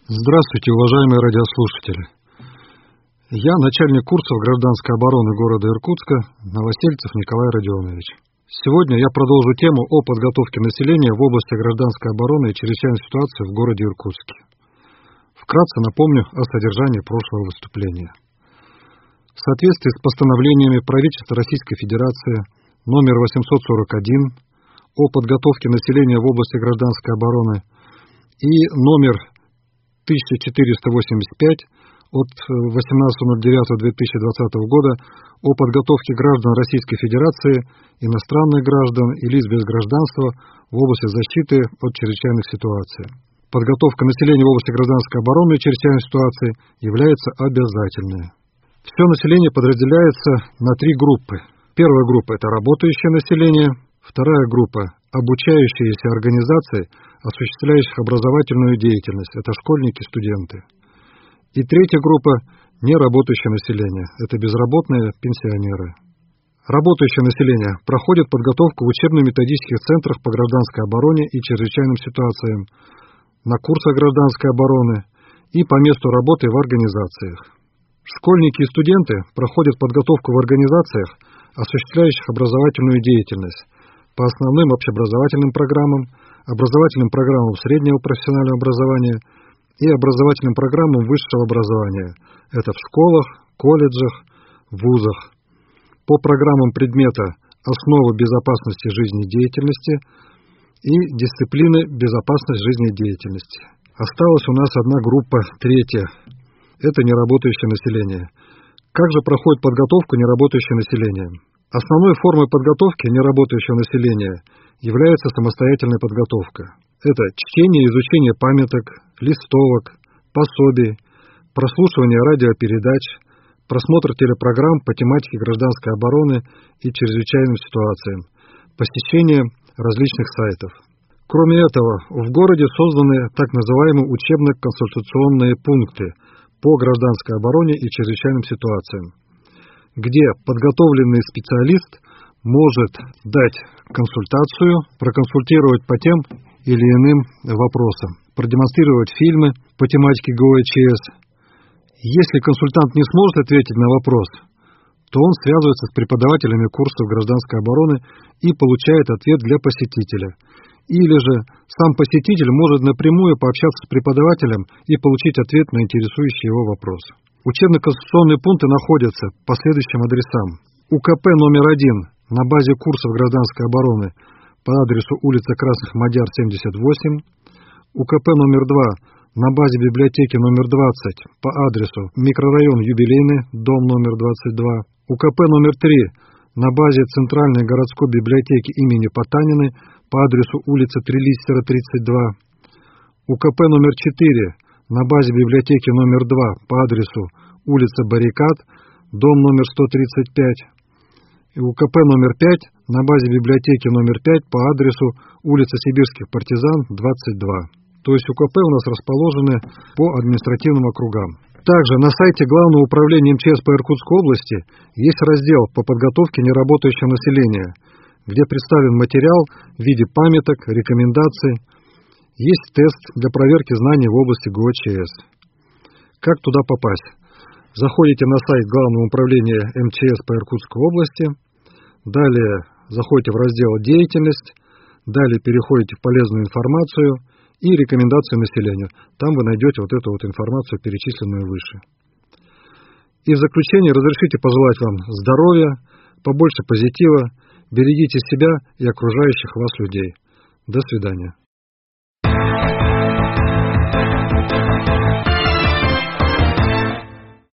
Здравствуйте, уважаемые радиослушатели. Я начальник курсов гражданской обороны города Иркутска, Новосельцев Николай Родионович. Сегодня я продолжу тему о подготовке населения в области гражданской обороны и чрезвычайной ситуации в городе Иркутске. Вкратце напомню о содержании прошлого выступления. В соответствии с постановлениями правительства Российской Федерации номер 841 о подготовке населения в области гражданской обороны и номер 1485 от 18.09.2020 года о подготовке граждан Российской Федерации, иностранных граждан и лиц без гражданства в области защиты от чрезвычайных ситуаций. Подготовка населения в области гражданской обороны и чрезвычайной ситуации является обязательной. Все население подразделяется на три группы. Первая группа – это работающее население, вторая группа – обучающиеся организации, осуществляющих образовательную деятельность, это школьники, студенты. И третья группа – неработающее население, это безработные пенсионеры. Работающее население проходит подготовку в учебно-методических центрах по гражданской обороне и чрезвычайным ситуациям, на курсах гражданской обороны и по месту работы в организациях. Школьники и студенты проходят подготовку в организациях, осуществляющих образовательную деятельность, по основным общеобразовательным программам среднего профессионального образования и образовательным программам высшего образования. Это в школах, колледжах, вузах. По программам предмета «Основы безопасности жизнедеятельности» и дисциплины «Безопасность жизнедеятельности». Осталась у нас одна группа, третья. Это неработающее население. Как же проходит подготовку неработающее население? Основной формой подготовки неработающего населения является самостоятельная подготовка. Это чтение и изучение памяток, листовок, пособий, прослушивание радиопередач, просмотр телепрограмм по тематике гражданской обороны и чрезвычайным ситуациям, посещение различных сайтов. Кроме этого, в городе созданы так называемые учебно-консультационные пункты по гражданской обороне и чрезвычайным ситуациям, где подготовленный специалист может дать консультацию, проконсультировать по тем или иным вопросам, продемонстрировать фильмы по тематике ГОЧС. Если консультант не сможет ответить на вопрос, то он связывается с преподавателями курсов гражданской обороны и получает ответ для посетителя. Или же сам посетитель может напрямую пообщаться с преподавателем и получить ответ на интересующий его вопрос. Учебно-консультационные пункты находятся по следующим адресам. УКП номер 1 на базе курсов гражданской обороны по адресу улица Красных Мадяр, 78. УКП номер 2 на базе библиотеки номер 20 по адресу микрорайон Юбилейный, дом номер 22. УКП номер 3 на базе Центральной городской библиотеки имени Потаниной по адресу улица Трилистера, 32. УКП номер 4 на базе библиотеки номер 2 по адресу улица Баррикад, дом номер 135. И УКП номер 5 на базе библиотеки номер 5 по адресу улица Сибирских партизан, 22. То есть УКП у нас расположены по административным округам. Также на сайте Главного управления МЧС по Иркутской области есть раздел по подготовке неработающего населения, где представлен материал в виде памяток, рекомендаций. Есть тест для проверки знаний в области ГОЧС. Как туда попасть? Заходите на сайт Главного управления МЧС по Иркутской области, далее заходите в раздел «Деятельность», далее переходите в полезную информацию и рекомендации населению. Там вы найдете вот эту вот информацию, перечисленную выше. И в заключение разрешите пожелать вам здоровья, побольше позитива, берегите себя и окружающих вас людей. До свидания.